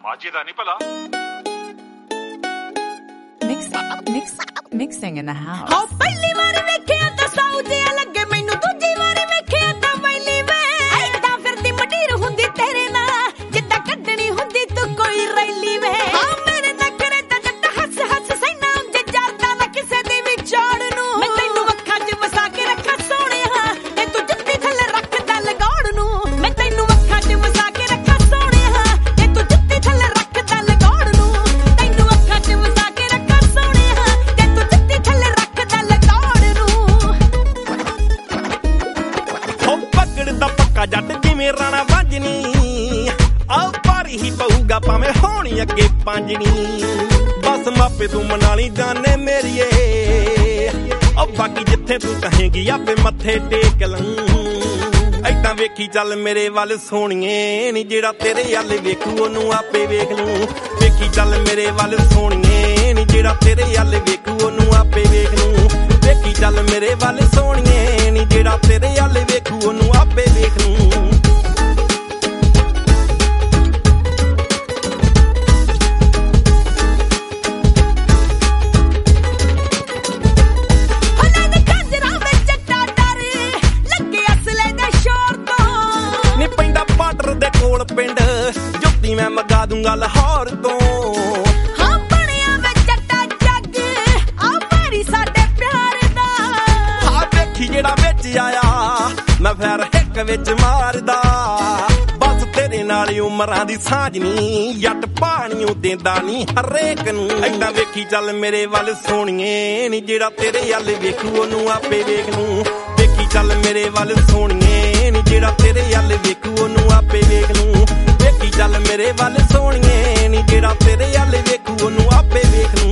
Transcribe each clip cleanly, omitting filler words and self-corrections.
ਮਾਝੇ ਦਾ ਨਹੀਂ ਭਲਾ mixing in the house ਹਾਂ ਪਹਿਲੀ ਵਾਰ ਵੇਖਿਆ ਤਾਂ ਸਾਊ ਜਿਹਾ ਲੱਗੇ ਮੈਨੂੰ ਦੂਜੀ ਵਾਰ ਵੇਖਿਆ ਤਾਂ ਵੈਲੀ ਵੇ ਐਦਾਂ ਫਿਰਦੀ ਮਟੀਰ ਹੁੰਦੀ ਤੇਰੇ ਨਾਲ ਜਿੱਦਾਂ ਕੱਢਣੀ ਹੁੰਦੀ ਤੂੰ ਕੋਈ ਰੈਲੀ ਵੇ ਹਾਂ ਮੇਰੇ ਨਖਰੇ ਤਾਂ ਜੱਟ ਹੱਸ ਹੱਸ ਸੈਨਾ ਉਂਝ ਜਰਦਾ ਨਾ ਕਿਸੇ ਦੀ ਵੀ ਚੋੜ ਨੂੰ ਮੈਂ ਤੈਨੂੰ ਅੱਖਾਂ 'ਚ ਵਸਾ ਕੇ ਰੱਖਾਂ ਸੋਹਣਿਆ ਤੇ ਤੂੰ ਜੁੱਤੀ ਥੱਲੇ ਰੱਖਦਾ ਲਗਾਉਣ ਨੂੰ ਮੈਂ ਤੈਨੂੰ ਅੱਖਾਂ 'ਚ ਵਸਾ ਕੇ ਰੱਖਾਂ ਸੋਹਣਿਆ ਤੇ ਤੂੰ ਜੁੱਤੀ ਥੱਲੇ ਰੱਖਦਾ ਲਗਾਉਣ ਨੂੰ ਤੈਨੂੰ ਅੱਖਾਂ 'ਚ ਵਸਾ ਕੇ ਰੱਖਾਂ ਸੋਹਣਿਆ ਤੇ ਤੂੰ ਜੁੱਤੀ ਥੱਲੇ ਰੱਖਦਾ ਲਗਾਉਣ ਨੂੰ ਹੋ ਪਕੜਦਾ ਪੱਕਾ ਜੱਟ ਜਿਵੇਂ ਰਾਣਾ ਵਾਂਝਣੀ ਆ ਭਾਰੀ ਹੀ ਪਊਗਾ ਭਾਵੇਂ ਹੋਣੀ ਅੱਗੇ ਪੰਜਣੀ ਬਸ ਮਾਪੇ ਤੂੰ ਮਨਾ ਲਈ ਜਾਨੇ ਮੇਰੀਏ ਉਹ ਬਾਕੀ ਜਿੱਥੇ ਤੂੰ ਕਹੇਂਗੀ ਆਪੇ ਮੱਥੇ ਟੇਕ ਲਾਂ ਐਦਾਂ ਵੇਖੀ ਚੱਲ ਮੇਰੇ ਵੱਲ ਸੋਹਣੀਏ ਨੀ ਜਿਹੜਾ ਤੇਰੇ ਵੱਲ ਵੇਖੂ ਉਹਨੂੰ ਆਪੇ ਵੇਖ ਲੂੰ ਵੇਖੀ ਚੱਲ ਮੇਰੇ ਵੱਲ ਸੋਹਣੀਏ ਨੀ ਜਿਹੜਾ ਤੇਰੇ ਵੱਲ ਵੇਖੂ ਉਹਨੂੰ ਆਪੇ ਵੇਖ ਲੂੰ ਵੇਖੀ ਚੱਲ ਮੇਰੇ ਵੱਲ ਸੋਹਣੀਏ ਨੀ ਜਿਹੜਾ ਤੇਰੇ ਵੱਲ ਵੇਖੂ ਉਹਨੂੰ ਆਪੇ ਵੇਖ ਲੂੰ ਪਿੰਡ ਜੁੱਤੀ ਮੈਂ ਮਗਾ ਦੂੰਗਾ ਲਾਹੌਰ ਤੋਂ ਹਾਂ ਬਣਿਆ ਵੇ ਜੱਟਾ ਜੱਗ ਆ ਭਾਰੀ ਸਾਡੇ ਪਿਆਰ ਦਾ ਹਾਂ ਵੇਖੀ ਜਿਹੜਾ ਵਿੱਚ ਆਇਆ ਮੈਂ ਫੇਰ ਹਿੱਕ ਵਿੱਚ ਮਾਰਦਾ ਬਸ ਤੇਰੇ ਨਾਲ ਹੀ ਉਮਰਾਂ ਦੀ ਸਾਂਝ ਨੀ ਜੱਟ ਪਾਣੀਓ ਦਿੰਦਾ ਨੀ ਹਰੇਕ ਨੂੰ ਐਦਾਂ ਵੇਖੀ ਚੱਲ ਮੇਰੇ ਵੱਲ ਸੋਹਣੀਏ ਨੀ ਜਿਹੜਾ ਤੇਰੇ ਵੱਲ ਵੇਖੂ ਉਹਨੂੰ ਆਪੇ ਵੇਖ ਲੂੰ ਵੇਖੀ ਚੱਲ ਮੇਰੇ ਵੱਲ ਸੋਹਣੀਏ ਨੀ ਜਿਹੜਾ ਤੇਰੇ ਵੱਲ ਵੇਖੂ ਉਹਨੂੰ ਆਪੇ ਵੇਖ ਲੂੰ ਵੇਖੀ ਚੱਲ ਮੇਰੇ ਵੱਲ ਸੋਹਣੀਏ ਨੀ ਜਿਹੜਾ ਤੇਰੇ ਵੱਲ ਵੇਖੂ ਉਹਨੂੰ ਆਪੇ ਵੇਖ ਲੂੰ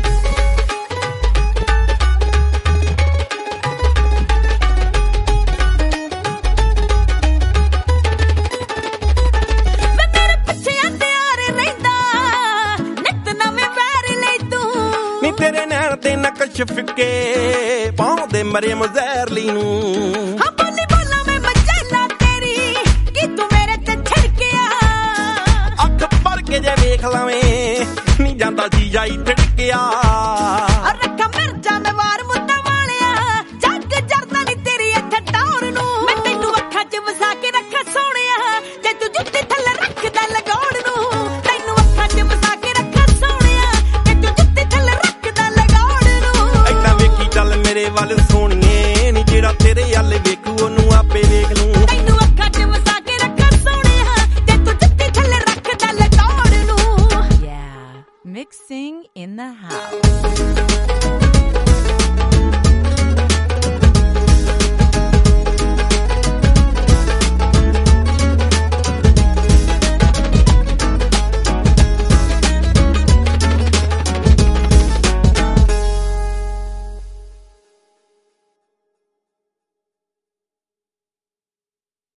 ਤੇਰੇ ਨੈਣ ਤੇ ਨਕਸ਼ ਫਿੱਕੇ ਪਾਉਂਦੇ ਮਰੇ ਮਜ਼ਹਿਰਲੀ ਨੂੰ ਹਾਂ ਬੋਲੀ ਬੋਲਾਂ ਮੈਂ ਮਜੈਲਾ ਤੇਰੀ ਕਿ ਤੂੰ ਮੇਰੇ ਤੇ ਛਿੜਕਿਆ ਅੱਖ ਭਰ ਕੇ ਜੇ ਵੇਖ ਲਾਵੇਂ ਨਹੀਂ ਜਾਂਦਾ ਜੀ ਜਾਈ ਟਿੜਕਿਆ ਰੱਖਾਂ ਮਿਰਚਾਂ ਦੇ ਵਾਰ ਮੁੱਦਾ ਵਾਲਿਆ ਜੱਗ ਜਰਦਾ ਨੀ ਤੇਰੀ ਇੱਥੇ ਟੌਰ ਨੂੰ ਮੈਂ ਤੈਨੂੰ ਅੱਖਾਂ 'ਚ ਵਸਾ ਕੇ ਰੱਖਾਂ ਸੋਹਣਿਆ ਤੇ ਤੂੰ ਜੁੱਤੀ ਥੱਲੇ ਰੱਖਦਾ ਲਗਾਉਣ ਨੂੰ ਤੈਨੂੰ ਅੱਖਾਂ 'ਚ ਵਸਾ ਕੇ ਰੱਖਾਂ ਸੋਹਣਿਆ ਤੇ ਤੂੰ ਜੁੱਤੀ ਥੱਲੇ ਚੱਲ ਮੇਰੇ ਵੱਲ ਸੋਹਣੀਏ ਨੀ ਜਿਹੜਾ ਤੇਰੇ ਵੱਲ ਵੇਖੂ ਉਹਨੂੰ ਆਪੇ ਵੇਖ ਲੂੰ ਤੈਨੂੰ ਅੱਖਾਂ 'ਚ ਵਸਾ ਕੇ ਰੱਖਾਂ ਸੋਹਣਿਆ ਤੇ ਤੂੰ ਜੁੱਤੀ ਥੱਲੇ ਰੱਖਦਾ ਲਗਾਉਣ ਨੂੰ yeah mixing in the house